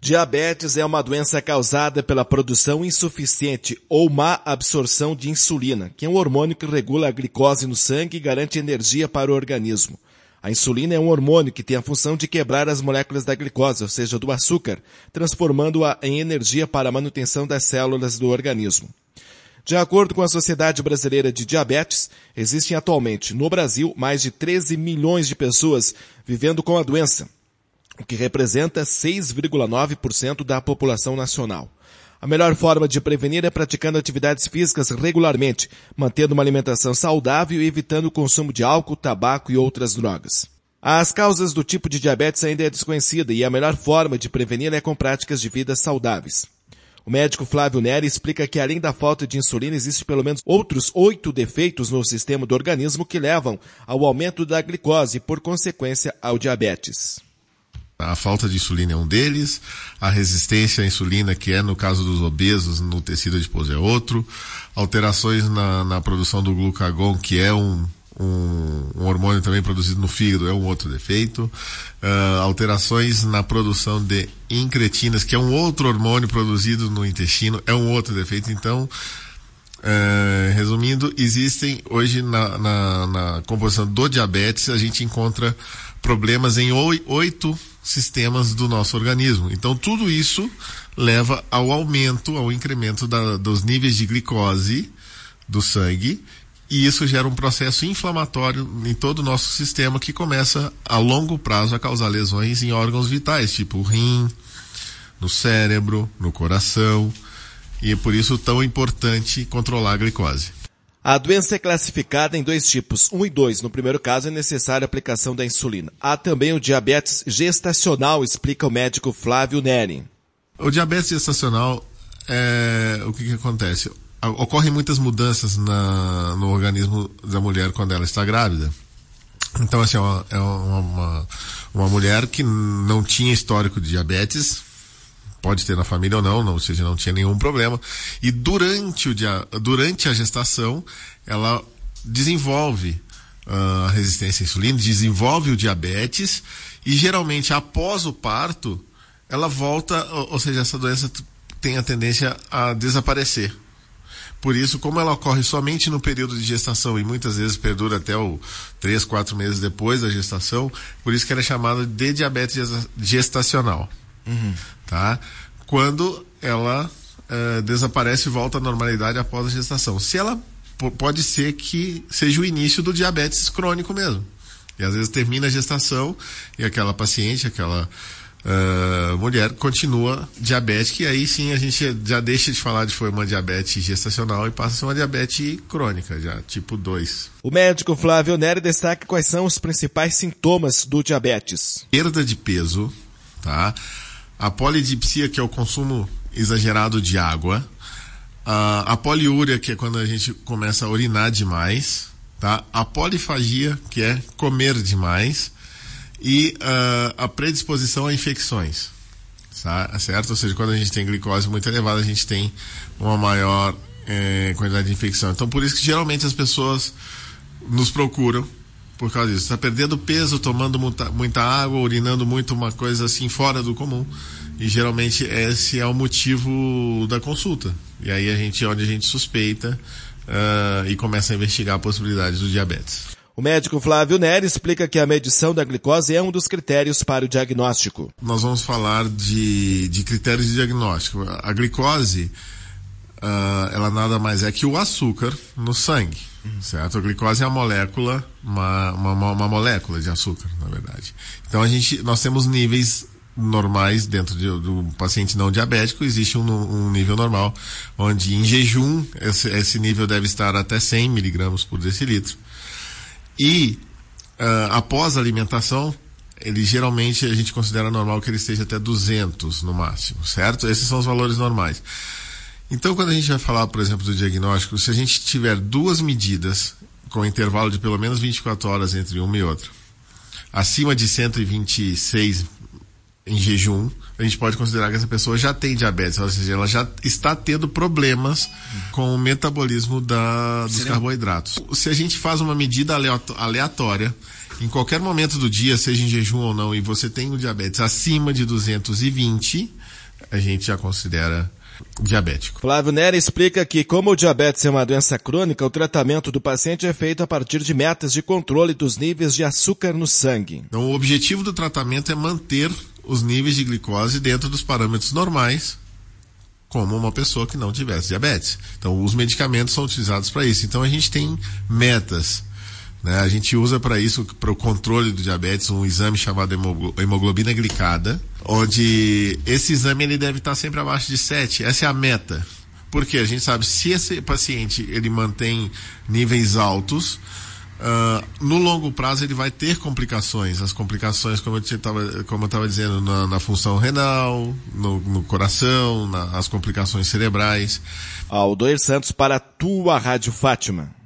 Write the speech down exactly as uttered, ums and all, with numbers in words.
Diabetes é uma doença causada pela produção insuficiente ou má absorção de insulina, que é um hormônio que regula a glicose no sangue e garante energia para o organismo. A insulina é um hormônio que tem a função de quebrar as moléculas da glicose, ou seja, do açúcar, transformando-a em energia para a manutenção das células do organismo. De acordo com a Sociedade Brasileira de Diabetes, existem atualmente no Brasil mais de treze milhões de pessoas vivendo com a doença, o que representa seis vírgula nove por cento da população nacional. A melhor forma de prevenir é praticando atividades físicas regularmente, mantendo uma alimentação saudável e evitando o consumo de álcool, tabaco e outras drogas. As causas do tipo de diabetes ainda é desconhecida e a melhor forma de prevenir é com práticas de vida saudáveis. O médico Flávio Neri explica que além da falta de insulina, existem pelo menos outros oito defeitos no sistema do organismo que levam ao aumento da glicose e, por consequência, ao diabetes. A falta de insulina é um deles, a resistência à insulina, que é no caso dos obesos, no tecido adiposo é outro, alterações na, na produção do glucagon, que é um, um, um hormônio também produzido no fígado, é um outro defeito, uh, alterações na produção de incretinas, que é um outro hormônio produzido no intestino, é um outro defeito. Então, uh, resumindo, existem hoje na, na, na composição do diabetes, a gente encontra problemas em oito sistemas do nosso organismo. Então, tudo isso leva ao aumento, ao incremento da, dos níveis de glicose do sangue, e isso gera um processo inflamatório em todo o nosso sistema que começa a longo prazo a causar lesões em órgãos vitais, tipo o rim, no cérebro, no coração, e é por isso tão importante controlar a glicose. A doença é classificada em dois tipos, um e dois. No primeiro caso, é necessária a aplicação da insulina. Há também o diabetes gestacional, explica o médico Flávio Neri. O diabetes gestacional, é, o que, que acontece? Ocorrem muitas mudanças na, no organismo da mulher quando ela está grávida. Então, assim, é uma, é uma, uma mulher que não tinha histórico de diabetes, pode ter na família ou não, não, ou seja, não tinha nenhum problema. E durante, o dia, durante a gestação, ela desenvolve uh, a resistência à insulina, desenvolve o diabetes, e geralmente após o parto, ela volta, ou, ou seja, essa doença tem a tendência a desaparecer. Por isso, como ela ocorre somente no período de gestação e muitas vezes perdura até o três, quatro meses depois da gestação, por isso que ela é chamada de diabetes gestacional. Uhum. Tá? Quando ela uh, desaparece e volta à normalidade após a gestação. Se ela p- pode ser que seja o início do diabetes crônico mesmo. E às vezes termina a gestação e aquela paciente, aquela uh, mulher continua diabética, e aí sim a gente já deixa de falar de foi uma diabetes gestacional e passa a ser uma diabetes crônica, já tipo dois. O médico Flávio Neri destaca quais são os principais sintomas do diabetes. Perda de peso, tá? A polidipsia, que é o consumo exagerado de água, a, a poliúria, que é quando a gente começa a urinar demais, tá? A polifagia, que é comer demais, e uh, a predisposição a infecções, tá? Certo? Ou seja, quando a gente tem glicose muito elevada, a gente tem uma maior eh, quantidade de infecção. Então, por isso que geralmente as pessoas nos procuram por causa disso. Está perdendo peso, tomando muita, muita água, urinando muito, uma coisa assim fora do comum. E geralmente esse é o motivo da consulta. E aí a gente, onde a gente suspeita uh, e começa a investigar a possibilidade do diabetes. O médico Flávio Neri explica que a medição da glicose é um dos critérios para o diagnóstico. Nós vamos falar de, de critérios de diagnóstico. A glicose, uh, ela nada mais é que o açúcar no sangue. Certo? A glicose é a molécula, uma, uma, uma molécula de açúcar, na verdade. Então a gente, nós temos níveis normais dentro de, do paciente não diabético. Existe um, um nível normal, onde em jejum esse, esse nível deve estar até cem miligramas por decilitro. E uh, após a alimentação, ele geralmente a gente considera normal que ele esteja até duzentos no máximo, certo? Esses são os valores normais. Então, quando a gente vai falar, por exemplo, do diagnóstico, se a gente tiver duas medidas com intervalo de pelo menos vinte e quatro horas entre uma e outra, acima de cento e vinte e seis em jejum, a gente pode considerar que essa pessoa já tem diabetes, ou seja, ela já está tendo problemas com o metabolismo da, dos Seria... carboidratos. Se a gente faz uma medida aleatória, em qualquer momento do dia, seja em jejum ou não, e você tem o diabetes acima de duzentos e vinte, a gente já considera diabético. Flávio Neri explica que, como o diabetes é uma doença crônica, o tratamento do paciente é feito a partir de metas de controle dos níveis de açúcar no sangue. Então, o objetivo do tratamento é manter os níveis de glicose dentro dos parâmetros normais, como uma pessoa que não tivesse diabetes. Então, os medicamentos são utilizados para isso. Então, a gente tem metas, né? A gente usa para isso, para o controle do diabetes, um exame chamado hemoglobina glicada, onde esse exame ele deve estar sempre abaixo de sete. Essa é a meta. Porque a gente sabe, se esse paciente ele mantém níveis altos, uh, no longo prazo ele vai ter complicações. As complicações, como eu estava como eu estava dizendo, na, na função renal, no, no coração, na, as complicações cerebrais. Aldoir Santos para a tua Rádio Fátima.